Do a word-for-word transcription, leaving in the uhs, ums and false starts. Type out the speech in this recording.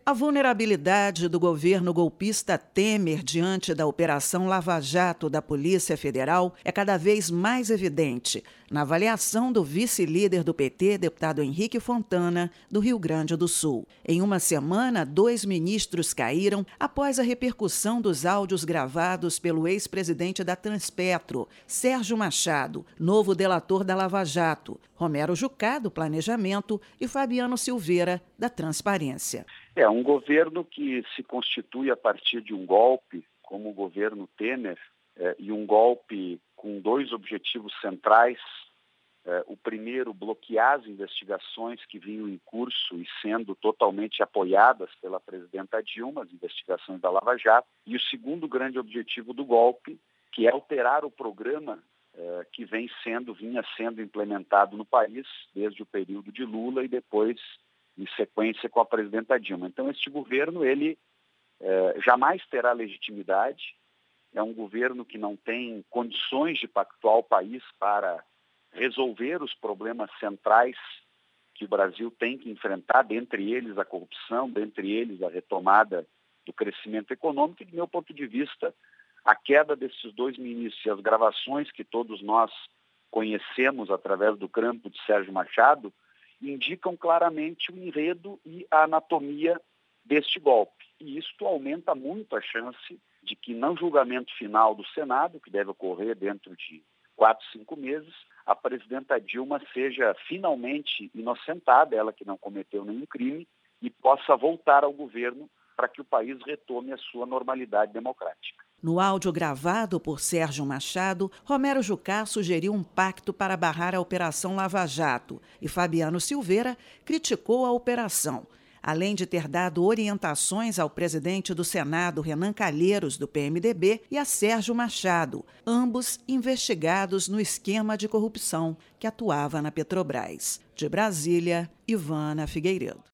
A vulnerabilidade do governo golpista Temer diante da Operação Lava Jato da Polícia Federal é cada vez mais evidente na avaliação do vice-líder do P T, deputado Henrique Fontana, do Rio Grande do Sul. Em uma semana, dois ministros caíram após a repercussão dos áudios gravados pelo ex-presidente da Transpetro, Sérgio Machado, novo delator da Lava Jato, Romero Jucá, do Planejamento, e Fabiano Silveira, da Transparência. É um governo que se constitui a partir de um golpe, como o governo Temer, é, e um golpe com dois objetivos centrais. É, o primeiro, bloquear as investigações que vinham em curso e sendo totalmente apoiadas pela presidenta Dilma, as investigações da Lava Jato. E o segundo grande objetivo do golpe, que é alterar o programa é, que vem sendo, vinha sendo implementado no país desde o período de Lula e depois em sequência com a presidenta Dilma. Então, este governo, ele eh, jamais terá legitimidade, é um governo que não tem condições de pactuar o país para resolver os problemas centrais que o Brasil tem que enfrentar, dentre eles a corrupção, dentre eles a retomada do crescimento econômico, e, do meu ponto de vista, a queda desses dois ministros e as gravações que todos nós conhecemos através do campo de Sérgio Machado, indicam claramente o enredo e a anatomia deste golpe. E isto aumenta muito a chance de que, no julgamento final do Senado, que deve ocorrer dentro de quatro, cinco meses, a presidenta Dilma seja finalmente inocentada, ela que não cometeu nenhum crime, e possa voltar ao governo para que o país retome a sua normalidade democrática. No áudio gravado por Sérgio Machado, Romero Jucá sugeriu um pacto para barrar a Operação Lava Jato e Fabiano Silveira criticou a operação, além de ter dado orientações ao presidente do Senado, Renan Calheiros, do P M D B, e a Sérgio Machado, ambos investigados no esquema de corrupção que atuava na Petrobras. De Brasília, Ivana Figueiredo.